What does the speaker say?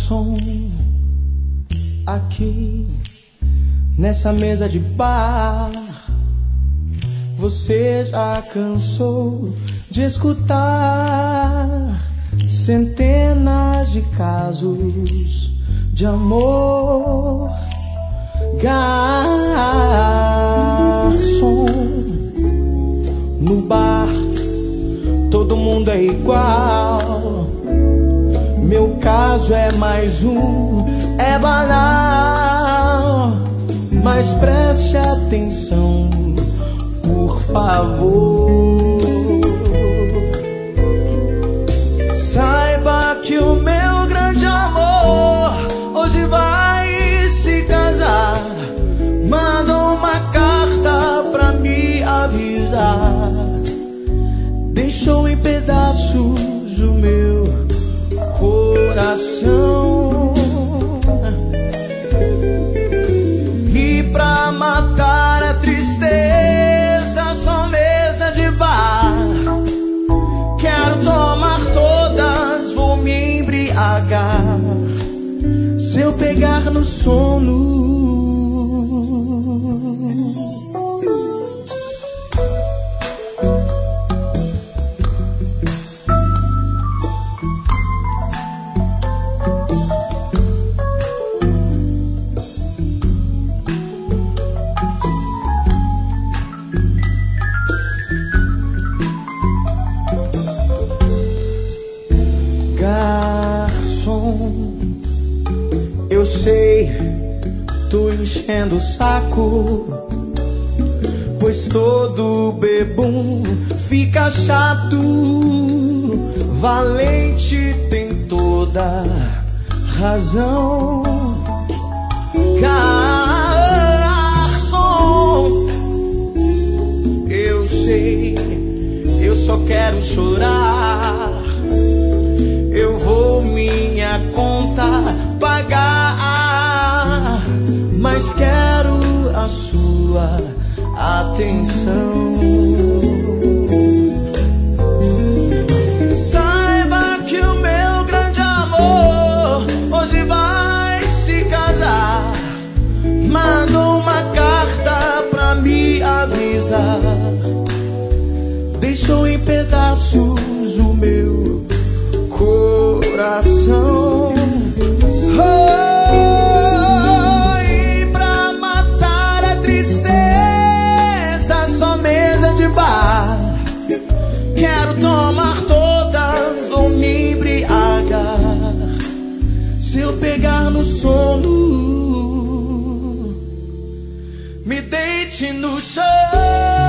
Garçom, aqui nessa mesa de bar, você já cansou de escutar centenas de casos de amor. Garçom, no bar todo mundo é igual. Meu caso é mais um, é banal, mas preste atenção, por favor. Saiba que o meu grande amor hoje vai se casar. Manda uma carta pra me avisar. Deixou em pedaços o meu coração. E pra matar a tristeza, só mesa de bar. Quero tomar todas, vou me embriagar. Se eu pegar no sono, eu sei, tô enchendo o saco, pois todo bebum fica chato. Valente tem toda razão. Garçom, eu sei, eu só quero chorar. Eu vou minha conta pagar, mas quero a sua atenção. Saiba que o meu grande amor hoje vai se casar. Manda uma carta pra me avisar. Deixou em pedaços o meu coração. Oh, e pra matar a tristeza, só mesa de bar. Quero tomar todas, vou me embriagar. Se eu pegar no sono, me deite no chão.